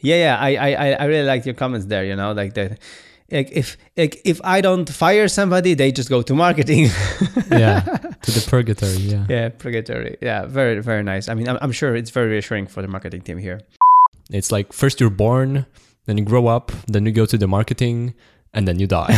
Yeah. I really like your comments there. You know, like that. Like if I don't fire somebody, they just go to marketing. Yeah, to the purgatory. Yeah. Yeah, purgatory. Yeah, very very nice. I mean, I'm sure it's very reassuring for the marketing team here. It's like first you're born, then you grow up, then you go to the marketing, and then you die.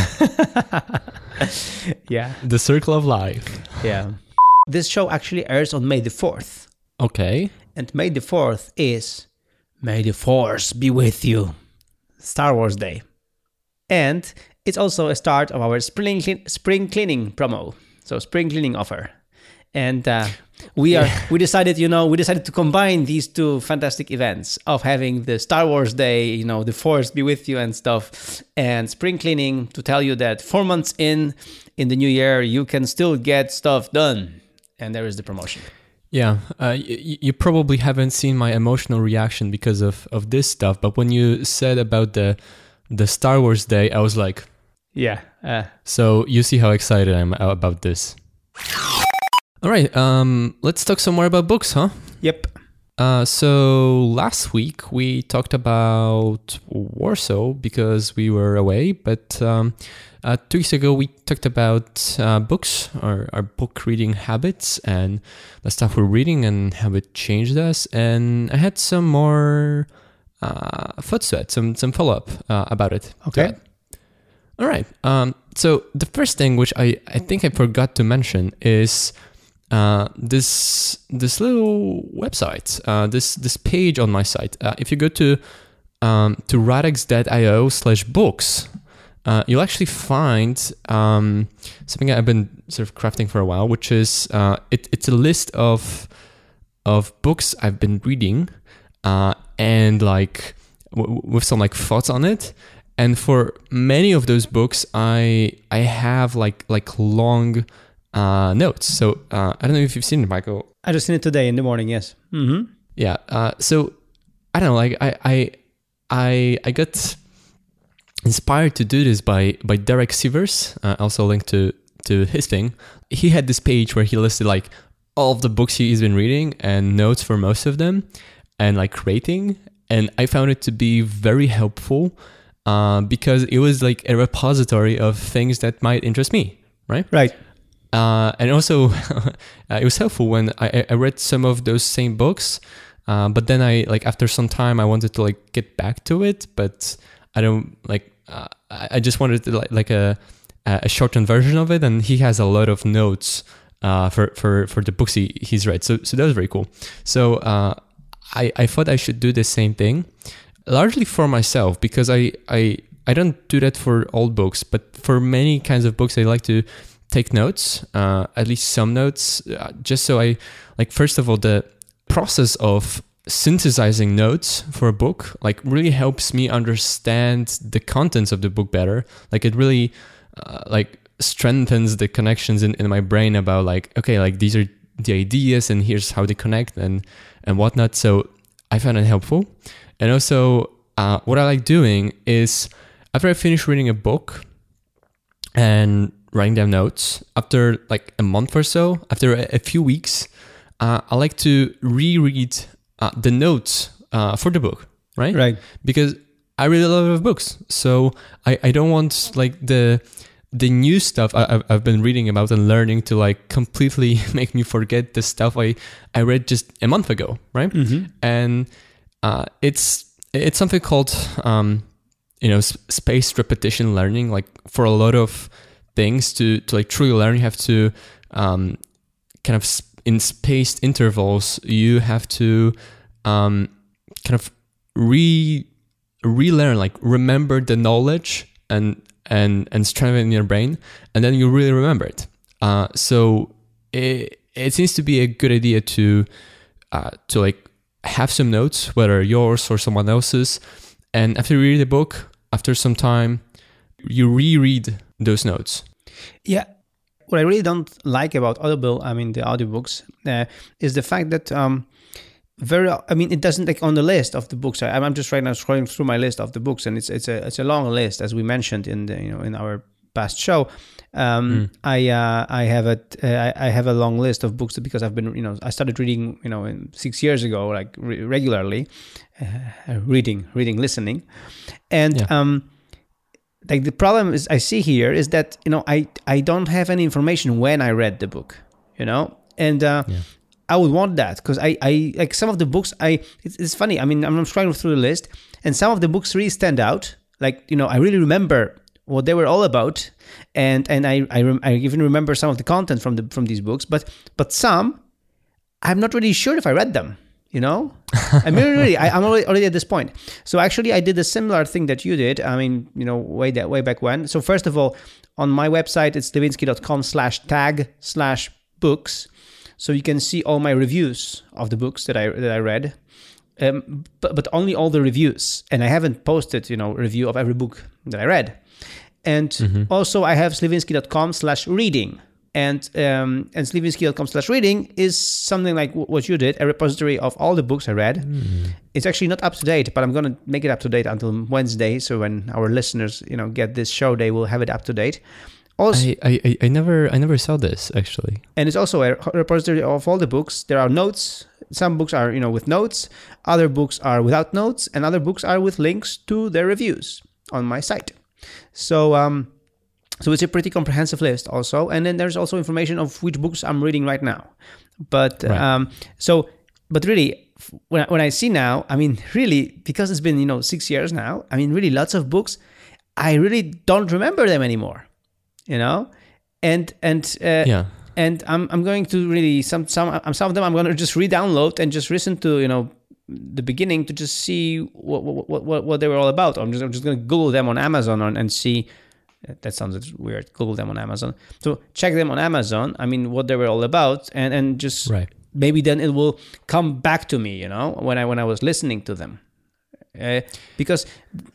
Yeah. The circle of life. Yeah. This show actually airs on May the 4th. Okay. And May the 4th is May the Force be with you. Star Wars Day. And it's also a start of our spring cleaning promo. So spring cleaning offer. And we decided to combine these two fantastic events of having the Star Wars Day, you know, the Force be with you and stuff, and spring cleaning to tell you that 4 months in the new year, you can still get stuff done. And there is the promotion. Yeah, you probably haven't seen my emotional reaction because of this stuff, but when you said about the Star Wars Day, I was like, yeah. So you see how excited I am about this. All right, let's talk some more about books, huh? Yep. So last week we talked about Warsaw because we were away, but 2 weeks ago we talked about books, our book reading habits and the stuff we're reading and how it changed us. And I had some more thoughts to it, some follow-up about it. Okay. All right. So the first thing which I think I forgot to mention is this little website, this page on my site. If you go to radix.io/books, you'll actually find something I've been sort of crafting for a while, which is it's a list of books I've been reading, and like with some like thoughts on it. And for many of those books, I have like long notes. So I don't know if you've seen it, Michael. I just seen it today in the morning. Yes. Mm-hmm. Yeah. So I don't know. Like I got inspired to do this by Derek Sivers. Also linked to his thing. He had this page where he listed like all of the books he's been reading and notes for most of them, and like rating. And I found it to be very helpful because it was like a repository of things that might interest me. Right. Right. And also, it was helpful when I read some of those same books, but then after some time I wanted to like get back to it, but I don't like. I just wanted to like a shortened version of it, and he has a lot of notes for the books he's read. So that was very cool. So I thought I should do the same thing, largely for myself because I don't do that for all books, but for many kinds of books I like to take notes, at least some notes, just so I like. First of all, the process of synthesizing notes for a book like really helps me understand the contents of the book better. Like it really like strengthens the connections in my brain about like, okay, like these are the ideas and here's how they connect and whatnot. So I found it helpful. And also what I like doing is after I finish reading a book and writing down notes, after like a month or so, after a few weeks, I like to reread the notes for the book, right? Right. Because I read a lot of books, so I don't want like the new stuff I've been reading about and learning to like completely make me forget the stuff I read just a month ago, right? Mm-hmm. And it's something called spaced repetition learning. Like for a lot of things to like truly learn, you have to kind of in spaced intervals, you have to kind of relearn, like remember the knowledge and strengthen it in your brain, and then you really remember it. So it seems to be a good idea to like have some notes, whether yours or someone else's, and after you read the book, after some time, you reread those notes. Yeah. What I really don't like about Audible, I mean the audiobooks, is the fact that it doesn't like on the list of the books. I'm just right now scrolling through my list of the books, and it's a long list, as we mentioned in our past show, I have a long list of books because I've been, I started reading, 6 years ago, like regularly, reading, listening, and like the problem is I see here is that I don't have any information when I read the book, and I would want that because I like some of the books. It's funny. I mean, I'm scrolling through the list, and some of the books really stand out. Like I really remember what they were all about, and I even remember some of the content from these books. But some, I'm not really sure if I read them. I mean, really, I'm already at this point. So actually, I did a similar thing that you did. I mean, way back when. So first of all, on my website, it's lewinsky.com/tag/books. So you can see all my reviews of the books that I read, but only all the reviews. And I haven't posted, review of every book that I read. And also I have sliwinsky.com/reading. And sliwinsky.com/reading is something like what you did, a repository of all the books I read. It's actually not up to date, but I'm going to make it up to date until Wednesday. So when our listeners, get this show, they will have it up to date. Also, I never saw this actually. And it's also a repository of all the books. There are notes. Some books are, with notes. Other books are without notes, and other books are with links to their reviews on my site. So it's a pretty comprehensive list also. And then there's also information of which books I'm reading right now. But but really, when I see now, I mean, really, because it's been 6 years now. I mean, really, lots of books, I really don't remember them anymore. And I'm going to really some of them I'm going to just re-download and just listen to the beginning to just see what they were all about. I'm just going to Google them on Amazon and see. That sounds weird. Google them on Amazon. So check them on Amazon. I mean, what they were all about, and just maybe then it will come back to me. When I was listening to them, because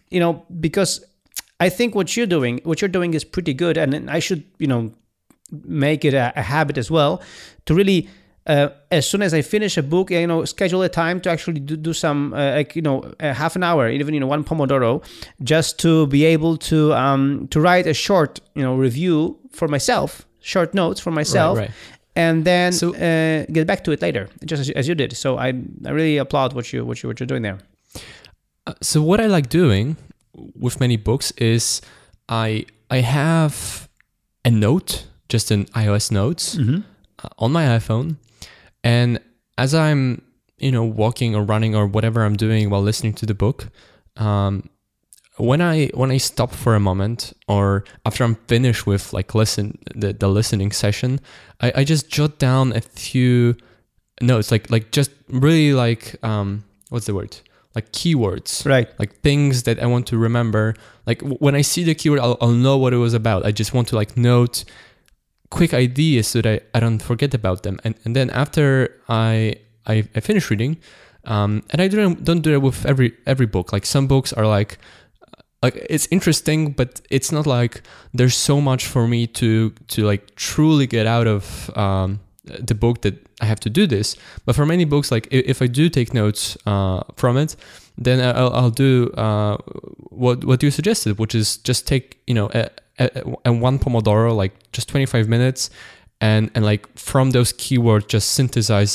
I think what you're doing is pretty good, and I should, make it a habit as well to really, as soon as I finish a book, schedule a time to actually do some, a half an hour, even one Pomodoro, just to be able to write a short, review for myself, short notes for myself, and then get back to it later, just as you did. So I really applaud what you're doing there. So what I like doing with many books is I have a note, just an iOS notes on my iPhone, and as I'm walking or running or whatever I'm doing while listening to the book, when I stop for a moment or after I'm finished with like the listening session, I just jot down a few notes, like just really like what's the word? Like keywords, right? Like things that I want to remember. Like when I see the keyword, I'll know what it was about. I just want to like note quick ideas so that I don't forget about them. And then after I finish reading, and I don't do it with every book. Like some books are like it's interesting, but it's not like there's so much for me to like truly get out of the book that I have to do this. But for many books, like if I do take notes from it, then I'll do what you suggested, which is just take a one Pomodoro, like just 25 minutes, and like from those keywords just synthesize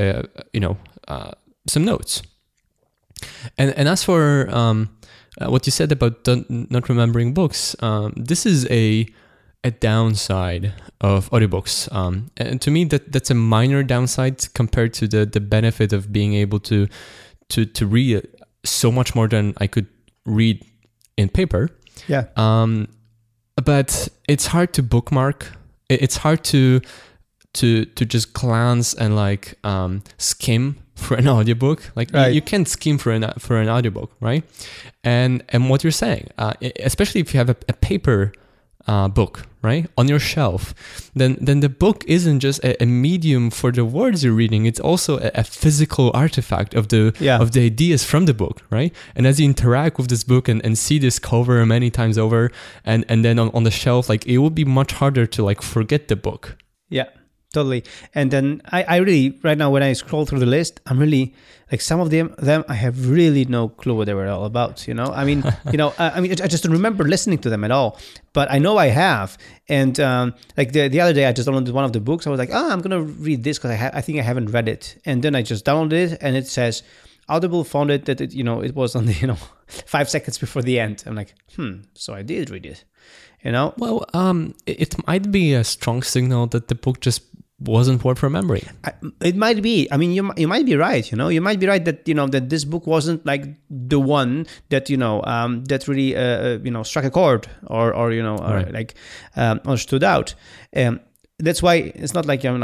some notes. And as for what you said about not remembering books, this is a downside of audiobooks, and to me that's a minor downside compared to the benefit of being able to read so much more than I could read in paper. Yeah. But it's hard to bookmark. It's hard to just glance and like skim for an audiobook. Like you can't skim for an audiobook, right? And what you're saying, especially if you have a paper book, right, on your shelf, then the book isn't just a medium for the words you're reading. It's also a physical artifact of the ideas from the book, right? And as you interact with this book and see this cover many times over, and then on the shelf, like it would be much harder to like forget the book. Yeah. Totally. And then I really, right now, when I scroll through the list, I'm really, like, some of them I have really no clue what they were all about, you know? I mean, I just don't remember listening to them at all, but I know I have. And like the other day, I just downloaded one of the books. I was like, I'm going to read this because I think I haven't read it. And then I just downloaded it and it says, Audible found it that it was on the 5 seconds before the end. I'm like, so I did read it, Well, it might be a strong signal that the book just wasn't worth remembering. It might be. I mean, you might be right. You might be right that that this book wasn't like the one that that really struck a chord or Right. or stood out. That's why it's not like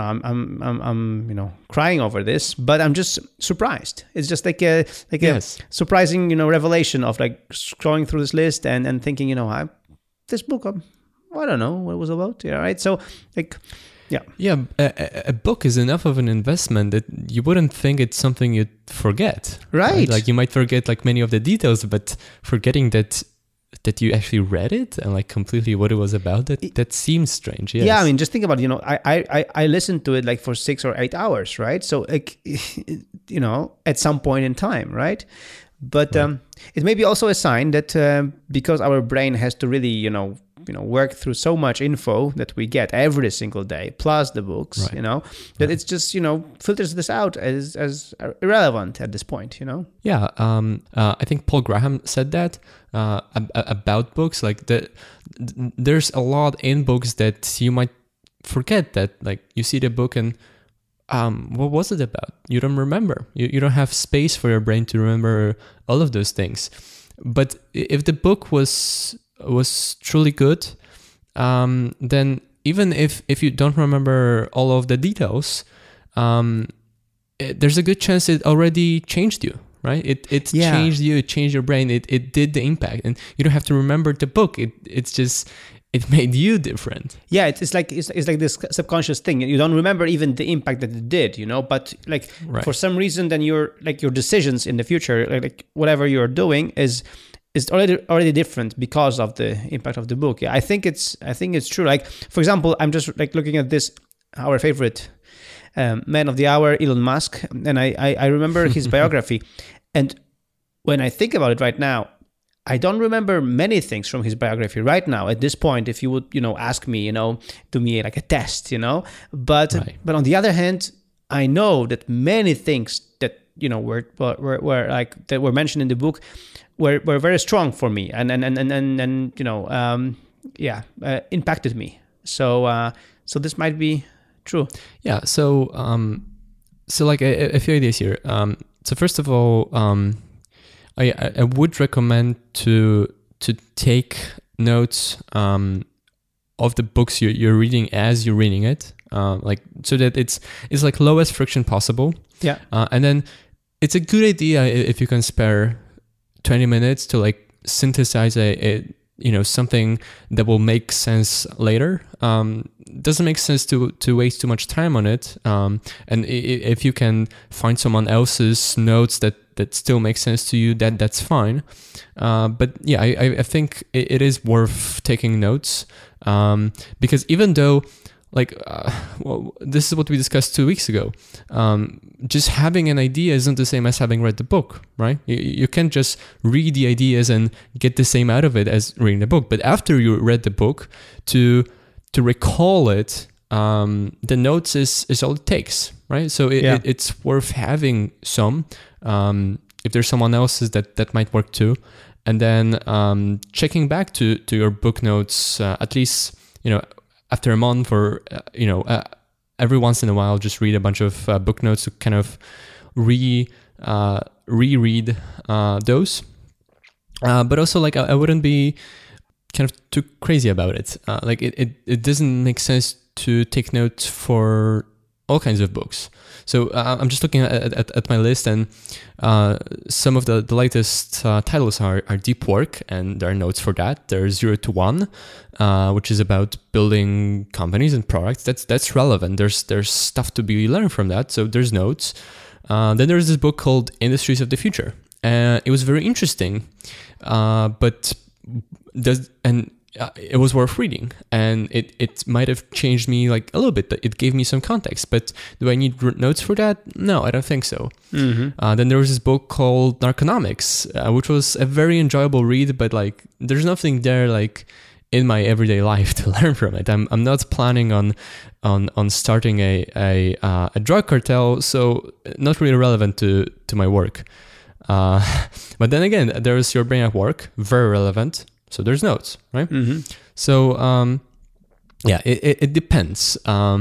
I'm crying over this, but I'm just surprised. It's just like a Yes. surprising revelation of like scrolling through this list and thinking this book I don't know what it was about. Yeah, right. So like. Yeah. Yeah, a book is enough of an investment that you wouldn't think it's something you'd forget. Right. Like you might forget like many of the details, but forgetting that you actually read it and like completely what it was about, that seems strange. Yes. Yeah, I mean, just think about I listened to it like for 6 or 8 hours, right? So like at some point in time, right? But it may be also a sign that because our brain has to really work through so much info that we get every single day, plus the books, Right. that it's just filters this out as irrelevant at this point, Yeah, I think Paul Graham said that about books. Like there's a lot in books that you might forget that. Like you see the book and what was it about? You don't remember. You don't have space for your brain to remember all of those things. But if the book was truly good, then even if you don't remember all of the details, there's a good chance it already changed you, right? It changed you, it changed your brain, it did the impact, and you don't have to remember the book. It's just it made you different. Yeah, it's like this subconscious thing. You don't remember even the impact that it did, but like Right. for some reason, then your decisions in the future, like whatever you're doing is already different because of the impact of the book. Yeah, I think it's true. Like for example, I'm just like looking at this, our favorite man of the hour, Elon Musk, and I remember his biography, and when I think about it right now, I don't remember many things from his biography right now at this point. If you would ask me do me like a test, but Right. but on the other hand, I know that many things that were like that were mentioned in the book were very strong for me and impacted me. So this might be true. Yeah. So like a few ideas here. So first of all, I would recommend to take notes of the books you're reading as you're reading it, like so that it's like lowest friction possible. Yeah. And then it's a good idea if you can spare 20 minutes to like synthesize a something that will make sense later. Doesn't make sense to waste too much time on it. And if you can find someone else's notes that still make sense to you, that's fine. But yeah, I think it is worth taking notes, because even though this is what we discussed 2 weeks ago. Just having an idea isn't the same as having read the book, right? You can't just read the ideas and get the same out of it as reading the book. But after you read the book, to recall it, the notes is all it takes, right? So it's worth having some. If there's someone else's that might work too, and then checking back to your book notes at least after a month or every once in a while, just read a bunch of book notes to kind of reread those. But also, like, I wouldn't be kind of too crazy about it. Like, it doesn't make sense to take notes for all kinds of books. So I'm just looking at my list, and some of the latest titles are Deep Work, and there are notes for that. There's 0 to 1, which is about building companies and products. That's relevant. There's stuff to be learned from that. So there's notes. Then there's this book called Industries of the Future. It was very interesting, but it was worth reading, and it might have changed me like a little bit. It gave me some context, but do I need notes for that? No, I don't think so. Then there was this book called Narconomics, which was a very enjoyable read, but like there's nothing there like in my everyday life to learn from it. I'm not planning on starting a drug cartel, so not really relevant to my work. But then again, there's Your Brain at Work, very relevant. So there's notes, right? So yeah, it depends.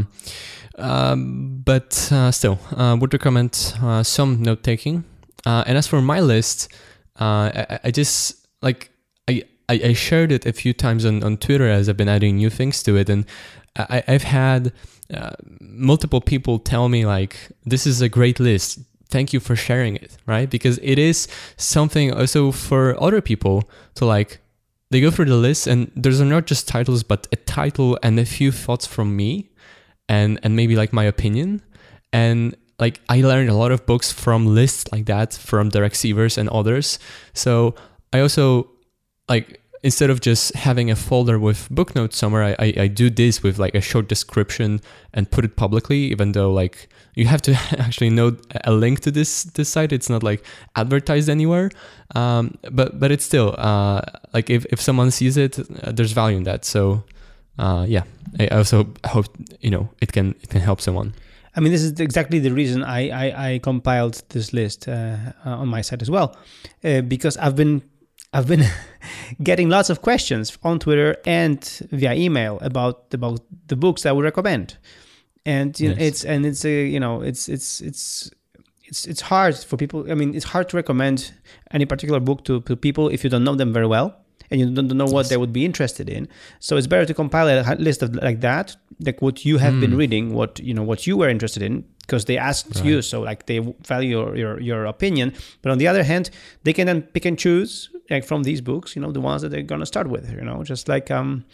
But still, would recommend some note taking. And as for my list, I just like I shared it a few times on Twitter as I've been adding new things to it, and I've had multiple people tell me like, this is a great list. Thank you for sharing it, right? Because it is something also for other people to like. They go through the list, and there's not just titles, but a title and a few thoughts from me, and maybe like my opinion. And like I learned a lot of books from lists like that, from Derek Sivers and others. So I also like, instead of just having a folder with book notes somewhere, I do this with like a short description and put it publicly, even though like you have to actually know a link to this site. It's not like advertised anywhere. But it's still like if someone sees it, there's value in that. So yeah, I also hope it can help someone. I mean, this is exactly the reason I compiled this list on my site as well, because I've been getting lots of questions on Twitter and via email about the books I would recommend, and Nice. it's hard for people. I mean, it's hard to recommend any particular book to people if you don't know them very well and you don't know what they would be interested in. So it's better to compile a list of like that, like what you have been reading, what you were interested in, because they asked you, so like they value your opinion. But on the other hand, they can then pick and choose like from these books, the ones that they're gonna start with, just like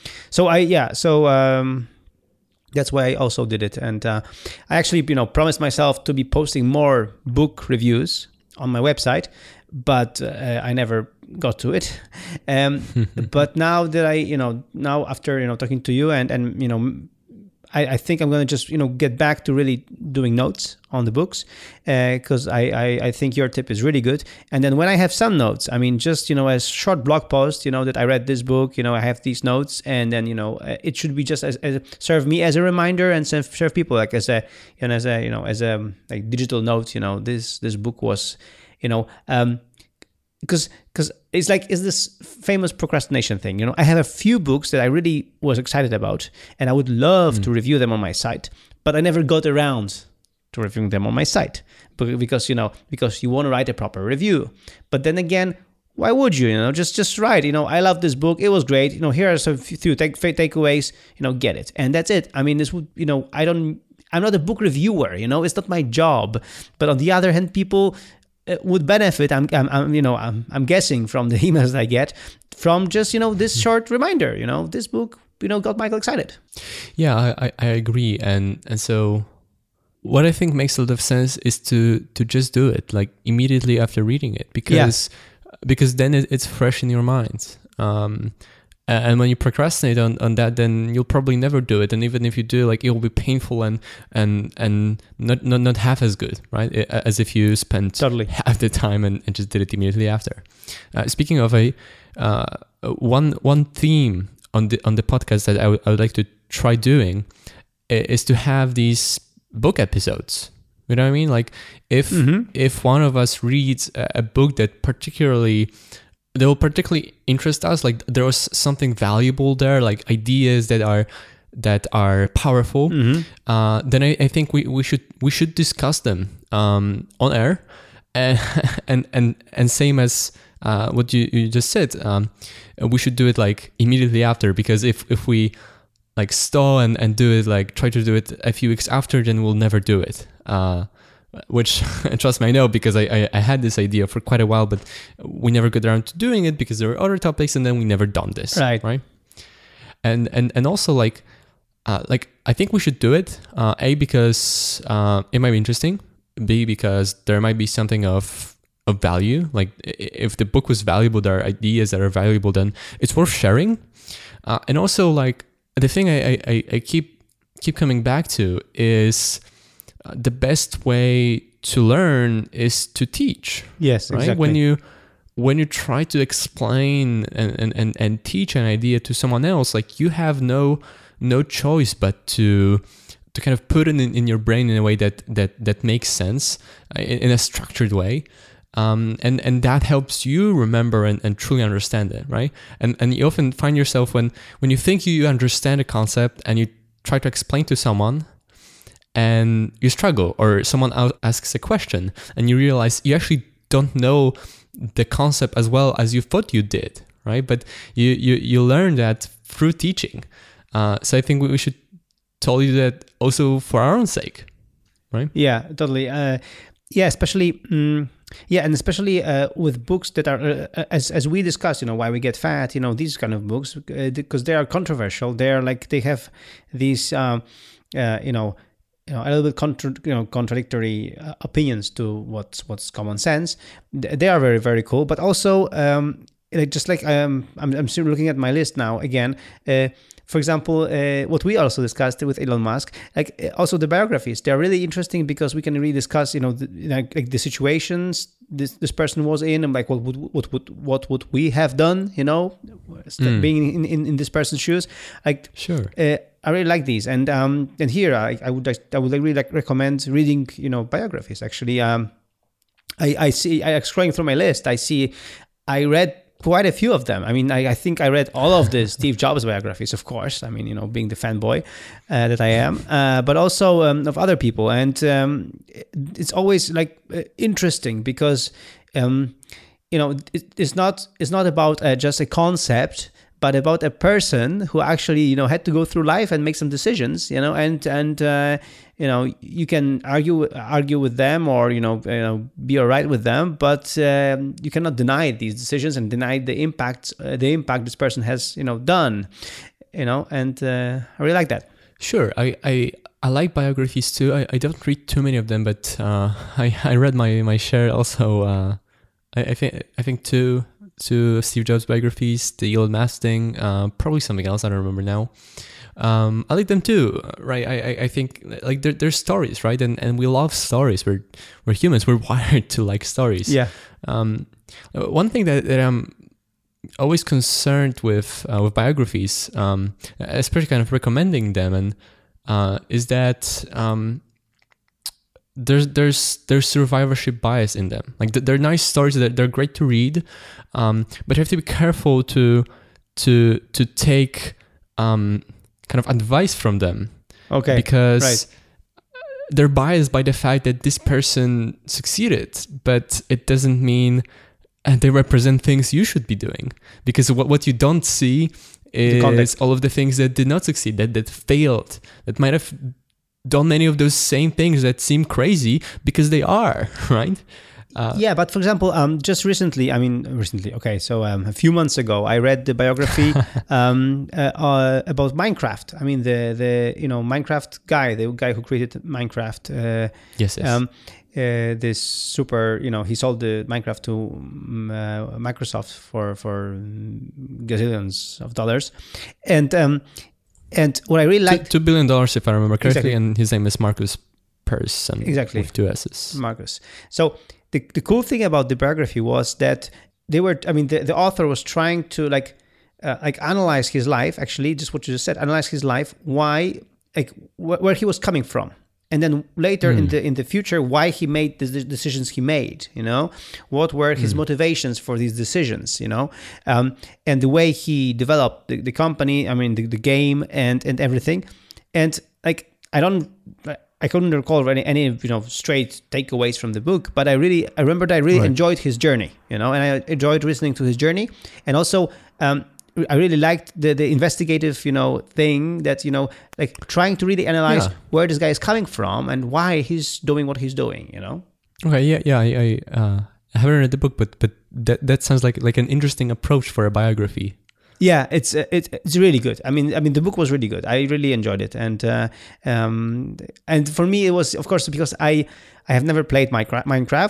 that's why I also did it. And I actually, promised myself to be posting more book reviews on my website, but I never got to it. But now that now after, talking to you and I think I'm going to just, get back to really doing notes on the books, because I think your tip is really good. And then when I have some notes, I mean, just, a short blog post, that I read this book, I have these notes, and then, it should be just as serve me as a reminder and serve people like as a like digital note, this book was, because it's this famous procrastination thing. I have a few books that I really was excited about, and I would love to review them on my site, but I never got around to reviewing them on my site because you want to write a proper review. But then again, why would you? Just write. I love this book. It was great. Here are some few takeaways. Get it, and that's it. I mean, this would I'm not a book reviewer. It's not my job. But on the other hand, people would benefit. I'm guessing from the emails I get from just this short reminder. This book got Michael excited. Yeah, I agree, and so what I think makes a lot of sense is to just do it like immediately after reading it, because then it's fresh in your mind. And when you procrastinate on that, then you'll probably never do it. And even if you do, like, it will be painful and not half as good, right? As if you spent half the time and just did it immediately after. Speaking of one theme on the podcast that I would like to try doing is to have these book episodes. You know what I mean? Like if one of us reads a book that will particularly interest us, like there was something valuable there, like ideas that are powerful, then I think we should discuss them on air, and same as what you just said, we should do it like immediately after, because if we like stall and do it, like try to do it a few weeks after, then we'll never do it. Which, trust me, I know, because I had this idea for quite a while, but we never got around to doing it because there were other topics, and then we never done this. Right. And also like I think we should do it. A, because it might be interesting. B, because there might be something of of value. Like if the book was valuable, there are ideas that are valuable, then it's worth sharing. And also, like the thing I keep coming back to is the best way to learn is to teach. Yes, right? exactly. When you try to explain and teach an idea to someone else, like you have no choice but to kind of put it in your brain in a way that makes sense, in a structured way. And that helps you remember and truly understand it, right? And you often find yourself when you think you understand a concept and you try to explain to someone and you struggle, or someone else asks a question and you realize you actually don't know the concept as well as you thought you did, right? But you learn that through teaching. So I think we should tell you that also for our own sake, right? Yeah, totally. Especially and especially with books that are as we discussed, why we get fat, these kind of books, because they are controversial. They're like, they have these a little bit contradictory opinions to what's common sense. They are very, very cool, but also I'm still looking at my list now again. For example, what we also discussed with Elon Musk, also the biographies, they're really interesting because we can really discuss, the situations this person was in, and like what would we have done, being in this person's shoes. Like, sure. I really like these, and here I would really recommend reading, biographies. Actually, I see, scrolling through my list, I read quite a few of them. I mean, I think I read all of the Steve Jobs biographies, of course. I mean, being the fanboy that I am, but also of other people. And it's always interesting because, it's not about just a concept, but about a person who actually, had to go through life and make some decisions, and you can argue with them, or, be all right with them, but you cannot deny these decisions and deny the impact this person has, done, and I really like that. Sure. I like biographies too. I don't read too many of them, but I read my share also. I think two Steve Jobs biographies, the Elon Musk thing, probably something else I don't remember now. I like them too, right? I think like they're stories, right? And we love stories. We're humans. We're wired to like stories. Yeah. One thing that I'm always concerned with biographies, especially kind of recommending them, and is that there's survivorship bias in them. Like they're nice stories, that they're great to read, but you have to be careful to take kind of advice from them. Okay. Because they're biased by the fact that this person succeeded, but it doesn't mean they represent things you should be doing. Because what you don't see is all of the things that did not succeed, that failed, that might have done many of those same things that seem crazy because they are, right? But for example, just recently, okay, so a few months ago, I read the biography about Minecraft. I mean, the Minecraft guy, the guy who created Minecraft. Yes. This super, he sold the Minecraft to Microsoft for gazillions of dollars, and what I really liked, $2 billion if I remember correctly, exactly. And his name is Markus Persson, exactly, with 2 S's. Marcus. So the cool thing about the biography was that the author was trying to analyze his life, actually, just what you just said, analyze his life, why, where he was coming from. And then later in the future, why he made the decisions he made, what were his motivations for these decisions, and the way he developed the company, the game and everything. And I couldn't recall any straight takeaways from the book, but I remember that I really enjoyed his journey, and I enjoyed listening to his journey, and also I really liked the investigative thing that trying to really analyze where this guy is coming from and why he's doing what he's doing. Okay, I haven't read the book, but that sounds like an interesting approach for a biography. Yeah, it's really good. I mean, the book was really good. I really enjoyed it, and for me, it was, of course, because I have never played Minecraft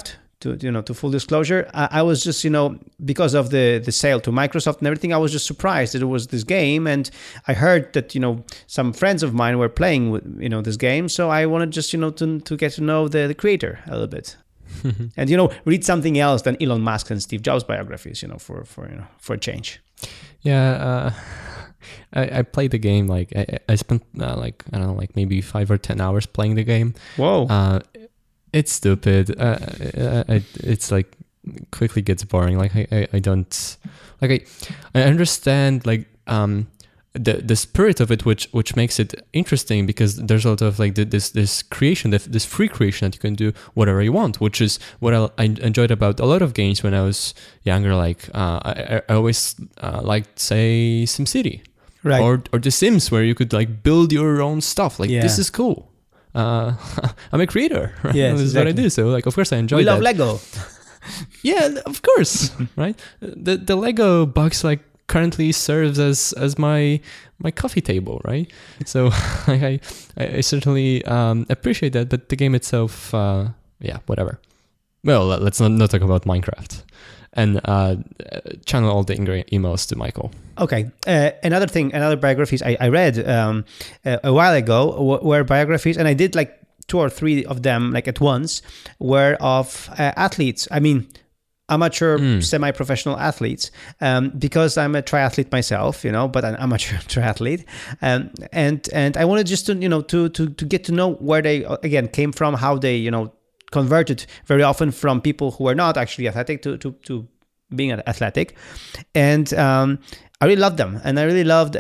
to full disclosure, I was just, because of the sale to Microsoft and everything, I was just surprised that it was this game, and I heard that some friends of mine were playing with this game, so I wanted just to get to know the creator a little bit. And read something else than Elon Musk and Steve Jobs biographies, for a change. Yeah, I played the game. Like I spent I don't know, like maybe 5 or 10 hours playing the game. Whoa! It's stupid. It's like quickly gets boring. Like I don't like I understand like the spirit of it, which makes it interesting, because there's a lot of like this creation, this free creation that you can do whatever you want, which is what I enjoyed about a lot of games when I was younger. Like I always liked, say, SimCity, right, or The Sims, where you could like build your own stuff. Like this is cool. I'm a creator, right? Yes, this is what I do. So like, of course, I enjoy. We that. love Lego. Yeah, of course, right? The Lego box like currently serves as my coffee table, right? So I certainly appreciate that, but the game itself, whatever. Well, let's not talk about Minecraft, and channel all the emails to Michael. Okay. Another biographies I read a while ago were biographies, and I did like 2 or 3 of them like at once, were of athletes. I mean, amateur, semi-professional athletes, because I'm a triathlete myself, but an amateur triathlete, and I wanted just to get to know where they again came from, how they converted very often from people who were not actually athletic to being athletic, and I really loved them, and I really loved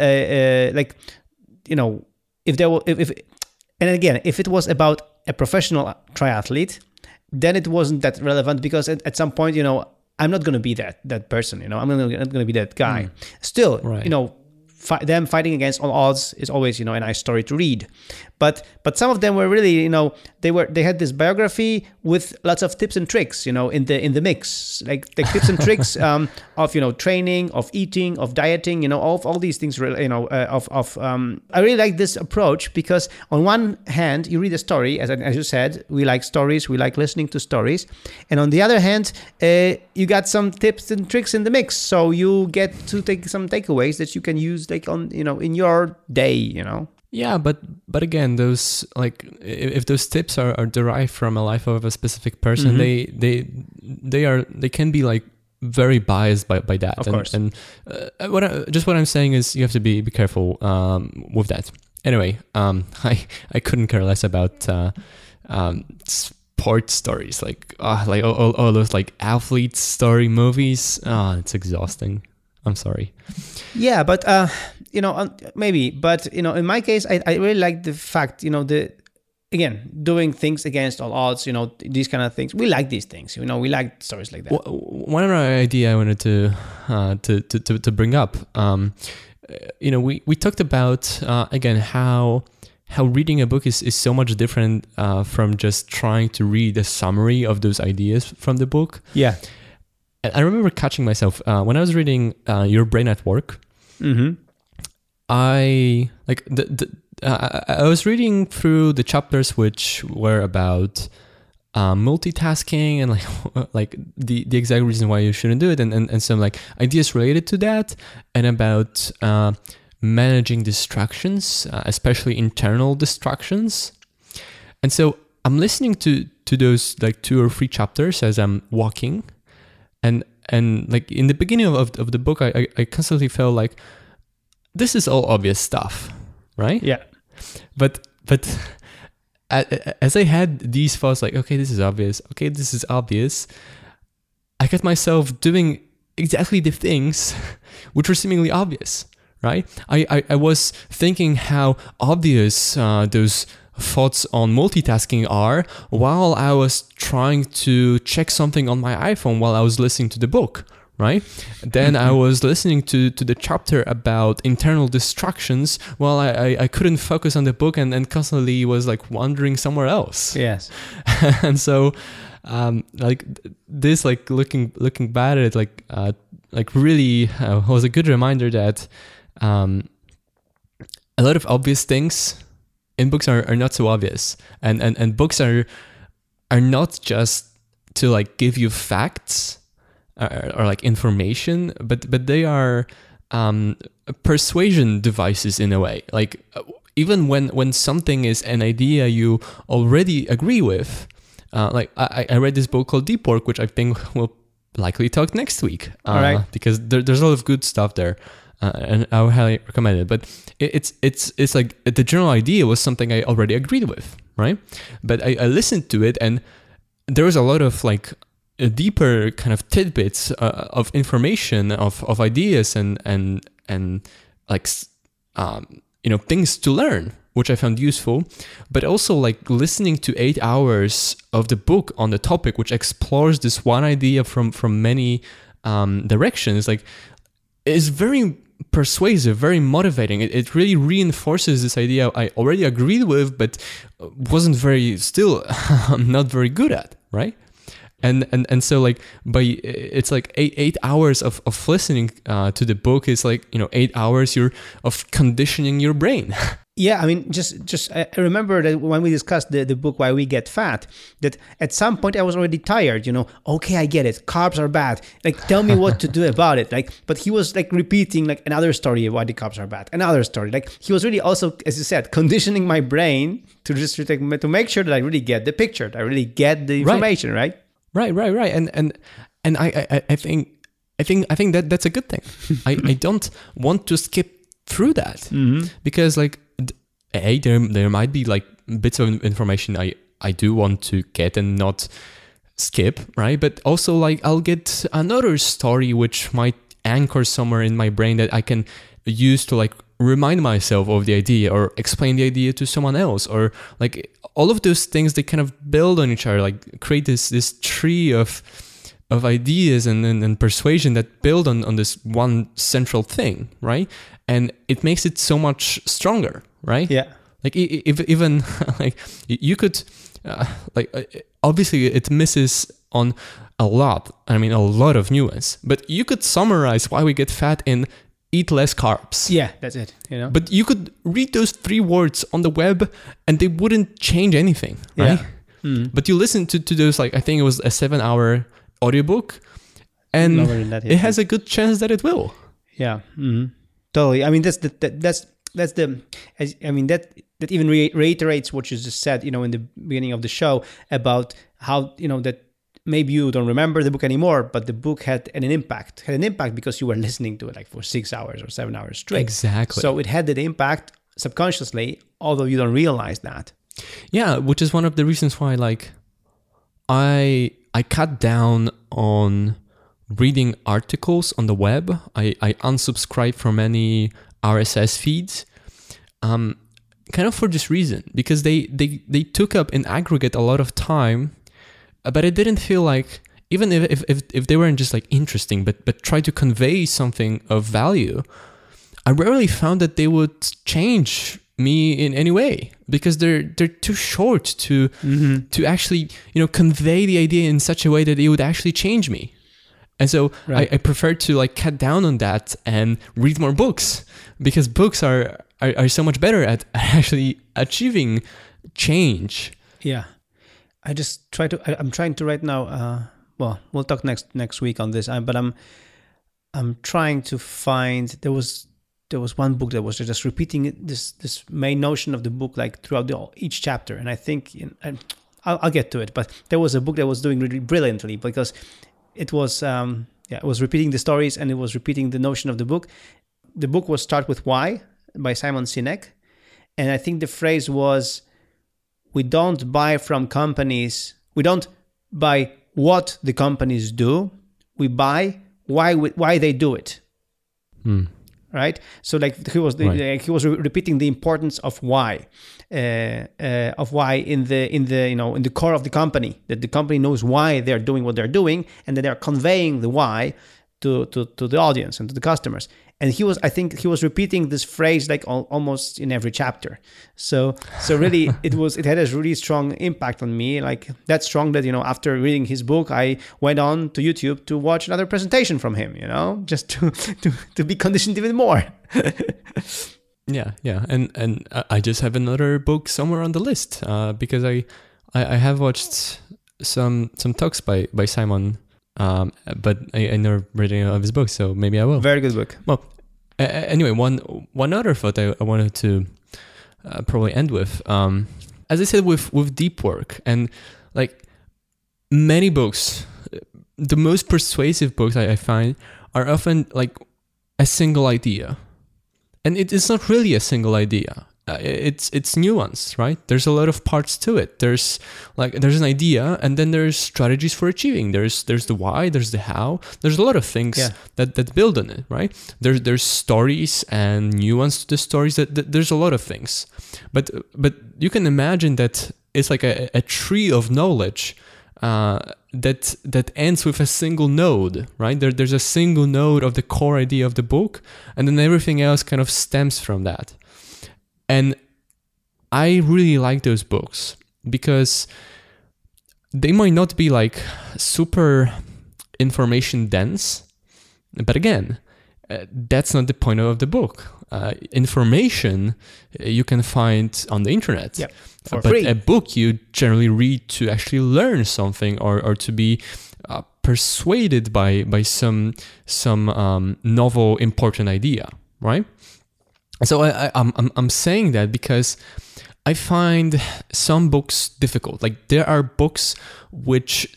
if there were and again, if it was about a professional triathlete, then it wasn't that relevant, because at some point, I'm not going to be that person, I'm not going to be that guy. Still, right. Them fighting against all odds is always, a nice story to read. But some of them were really, they had this biography with lots of tips and tricks, in the mix, like the tips and tricks of training, of eating, of dieting, all these things. I really like this approach, because on one hand you read a story, as you said, we like stories, we like listening to stories, and on the other hand, you got some tips and tricks in the mix, so you get to take some takeaways that you can use like on in your day. Yeah, but again, those like if those tips are derived from a life of a specific person, they can be like very biased by that. Of course. And what I'm saying is you have to be careful with that. Anyway, I couldn't care less about sport stories, like all those like athlete story movies. It's exhausting. I'm sorry. Yeah, but maybe, but in my case, I really like the fact, doing things against all odds, these kind of things. We like these things, we like stories like that. One other idea I wanted to bring up, we talked about again how reading a book is so much different from just trying to read a summary of those ideas from the book. Yeah. I remember catching myself when I was reading Your Brain at Work. Mm-hmm. I was reading through the chapters which were about multitasking and like the exact reason why you shouldn't do it, and some like ideas related to that, and about managing distractions, especially internal distractions. And so I'm listening to those like 2 or 3 chapters as I'm walking. And like in the beginning of the book, I constantly felt like this is all obvious stuff, right? Yeah. But as I had these thoughts, like, okay, this is obvious. Okay, this is obvious. I got myself doing exactly the things which were seemingly obvious, right? I was thinking how obvious those thoughts on multitasking are while I was trying to check something on my iPhone while I was listening to the book, right? Then I was listening to the chapter about internal distractions while I couldn't focus on the book and constantly was like wandering somewhere else. Yes. And so like this, like looking back at it, like really was a good reminder that a lot of obvious things in books are not so obvious, and books are not just to like give you facts or like information, but they are persuasion devices in a way. Like even when something is an idea you already agree with, like I read this book called Deep Work, which I think we'll likely talk next week, All right. because there's a lot of good stuff there. And I would highly recommend it. But it's like the general idea was something I already agreed with, right? But I listened to it, and there was a lot of like deeper kind of tidbits of information, of ideas, and like things to learn, which I found useful. But also like listening to 8 hours of the book on the topic, which explores this one idea from many directions, like is very persuasive, very motivating. It really reinforces this idea I already agreed with, but wasn't not very good at, right? And so like it's like eight hours of listening to the book is like 8 hours of conditioning your brain. Yeah, I mean, just I remember that when we discussed the book Why We Get Fat, that at some point I was already tired. Okay, I get it. Carbs are bad. Like, tell me what to do about it. Like, but he was like repeating like another story of why the carbs are bad, another story. Like he was really also, as you said, conditioning my brain to just to make sure that I really get the picture, that I really get the information, right? Right. And I think that that's a good thing. I don't want to skip through that because like there might be like bits of information I do want to get and not skip, right? But also like I'll get another story which might anchor somewhere in my brain that I can use to like remind myself of the idea or explain the idea to someone else, or like all of those things, they kind of build on each other, like create this tree of ideas and persuasion that build on this one central thing, right? And it makes it so much stronger, right? Yeah. Like even like you could obviously it misses on a lot of nuance, but you could summarize Why We Get Fat in eat less carbs. Yeah, that's it. But you could read those 3 words on the web and they wouldn't change anything, right? Yeah. But you listen to those, like I think it was a 7-hour audiobook, and it has a good chance that it will. Yeah, totally. I mean, that even reiterates what you just said, in the beginning of the show about how that maybe you don't remember the book anymore, but the book had an impact. Had an impact because you were listening to it like for 6 hours or 7 hours straight. Exactly. So it had that impact subconsciously, although you don't realize that. Yeah, which is one of the reasons why like I cut down on reading articles on the web. I unsubscribed from any RSS feeds. Kind of for this reason, because they took up in aggregate a lot of time. But it didn't feel like, even if they weren't just like interesting, but try to convey something of value, I rarely found that they would change me in any way, because they're too short to actually convey the idea in such a way that it would actually change me. And so I prefer to like cut down on that and read more books, because books are so much better at actually achieving change. Yeah. I'm trying to right now, we'll talk next week on this, but I'm trying to find, there was one book that was just repeating this main notion of the book like throughout each chapter. And I think, I'll get to it, but there was a book that was doing really brilliantly, because it was, it was repeating the stories and it was repeating the notion of the book. The book was Start With Why by Simon Sinek. And I think the phrase was, we don't buy from companies. We don't buy what the companies do. We buy why they do it. Right. So like he was repeating the importance of why in the core of the company, that the company knows why they're doing what they're doing, and that they're conveying the why to the audience and to the customers. And I think he was repeating this phrase like almost in every chapter. So really it had a really strong impact on me, like that strong that, after reading his book, I went on to YouTube to watch another presentation from him, just to be conditioned even more. Yeah. And I just have another book somewhere on the list, because I have watched some talks by Simon, but I never read any of his books, so maybe I will. Very good book. Well, anyway, one other thought I wanted to probably end with, as I said, with deep work and like many books, the most persuasive books I find are often like a single idea, and it's not really a single idea. It's nuanced, right? There's a lot of parts to it. There's an idea, and then there's strategies for achieving. There's the why, there's the how. There's a lot of things that build on it, right? There's stories and nuance to the stories. That there's a lot of things, but you can imagine that it's like a tree of knowledge that ends with a single node, right? There's a single node of the core idea of the book, and then everything else kind of stems from that. And I really like those books because they might not be like super information dense, but again, that's not the point of the book. Information you can find on the internet, for but free. A book you generally read to actually learn something or to be persuaded by some novel important idea, right? So I'm saying that because I find some books difficult. Like there are books which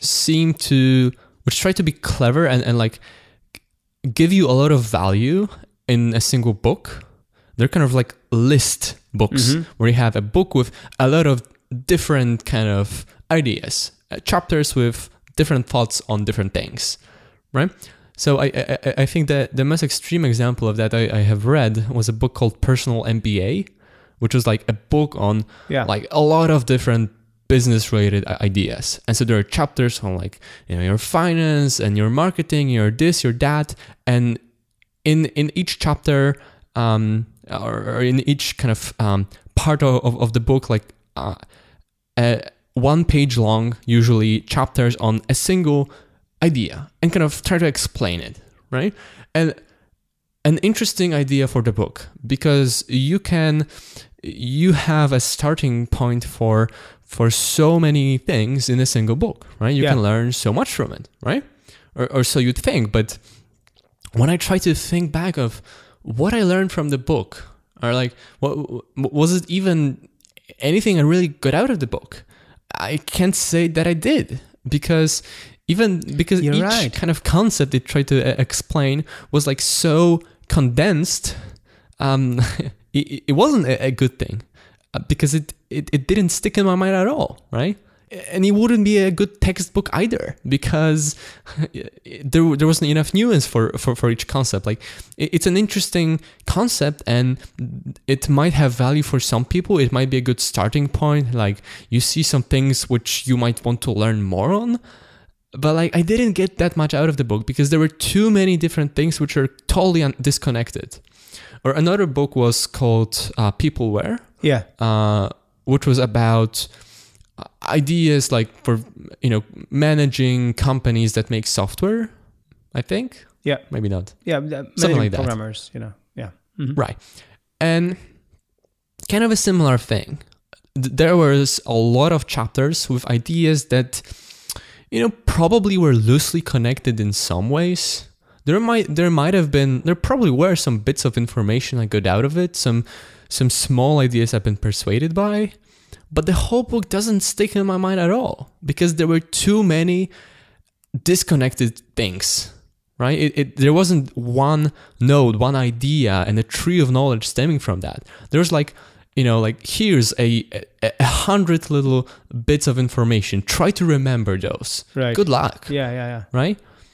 try to be clever and like give you a lot of value in a single book. They're kind of like list books where you have a book with a lot of different kind of ideas, chapters with different thoughts on different things, right? So I think that the most extreme example of that I have read was a book called Personal MBA, which was like a book on like a lot of different business related ideas. And so there are chapters on like, your finance and your marketing, your this, your that. And in each chapter or in each kind of part of the book, like 1 page long, usually chapters on a single idea and kind of try to explain it, right? And an interesting idea for the book because you have a starting point for so many things in a single book, right? You can learn so much from it, right? Or so you'd think. But when I try to think back of what I learned from the book, or like what was it even anything I really got out of the book, I can't say that I did because each kind of concept they tried to explain was like so condensed, it wasn't a good thing because it didn't stick in my mind at all, right? And it wouldn't be a good textbook either because there wasn't enough nuance for each concept. Like it's an interesting concept and it might have value for some people. It might be a good starting point. Like you see some things which you might want to learn more on. But like I didn't get that much out of the book because there were too many different things which are totally disconnected. Or another book was called Peopleware, which was about ideas like for managing companies that make software. I think, maybe not, something like that. Programmers, right, and kind of a similar thing. There was a lot of chapters with ideas that probably were loosely connected in some ways. There probably were some bits of information I got out of it, some small ideas I've been persuaded by, but the whole book doesn't stick in my mind at all because there were too many disconnected things, right? There wasn't one node, one idea, and a tree of knowledge stemming from that. There's like, here's a 100 little bits of information. Try to remember those. Right. Good luck. Yeah. Right?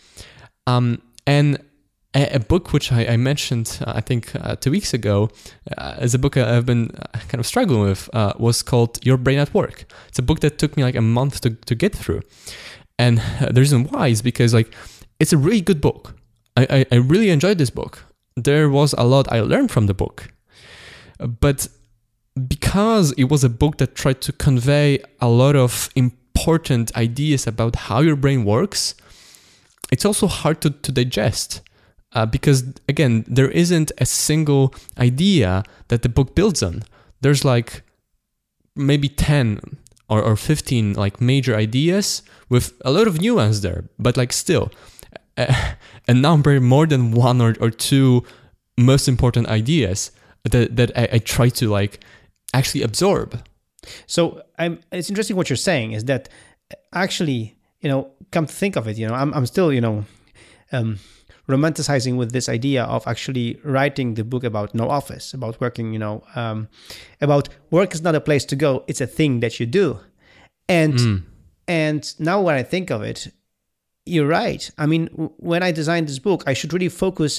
And a book which I mentioned, I think 2 weeks ago, as a book I've been kind of struggling with, was called Your Brain at Work. It's a book that took me like a month to get through. And the reason why is because like it's a really good book. I really enjoyed this book. There was a lot I learned from the book. But because it was a book that tried to convey a lot of important ideas about how your brain works, it's also hard to digest because, again, there isn't a single idea that the book builds on. There's like maybe 10 or 15 like major ideas with a lot of nuance there, but like still a number more than one or two most important ideas that I try to like actually absorb. So it's interesting what you're saying is that actually, come to think of it, I'm still, romanticizing with this idea of actually writing the book about no office, about working, about work is not a place to go, it's a thing that you do. And now when I think of it, you're right. I mean, when I designed this book, I should really focus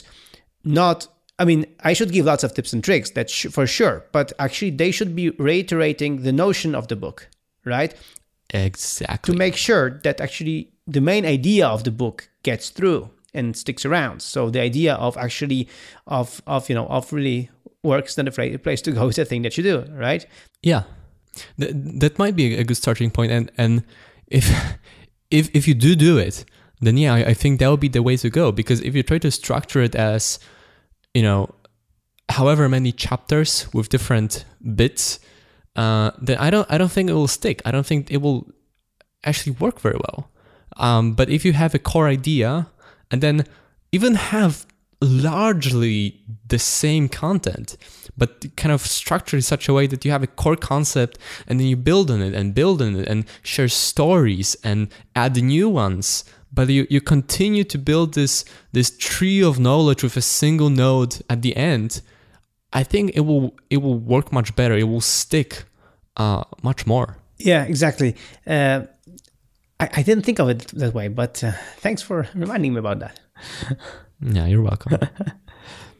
I should give lots of tips and tricks, that's for sure, but actually they should be reiterating the notion of the book, right? Exactly. To make sure that actually the main idea of the book gets through and sticks around. So the idea of actually of really work's not a place to go is a thing that you do, right? Yeah, that might be a good starting point. And if you do it, then yeah, I think that would be the way to go. Because if you try to structure it as however many chapters with different bits, then I don't think it will stick. I don't think it will actually work very well. But if you have a core idea and then even have largely the same content, but kind of structured in such a way that you have a core concept and then you build on it and share stories and add new ones. But you continue to build this tree of knowledge with a single node at the end. I think it will work much better. It will stick much more. Yeah, exactly. I didn't think of it that way, but thanks for reminding me about that. Yeah, you're welcome.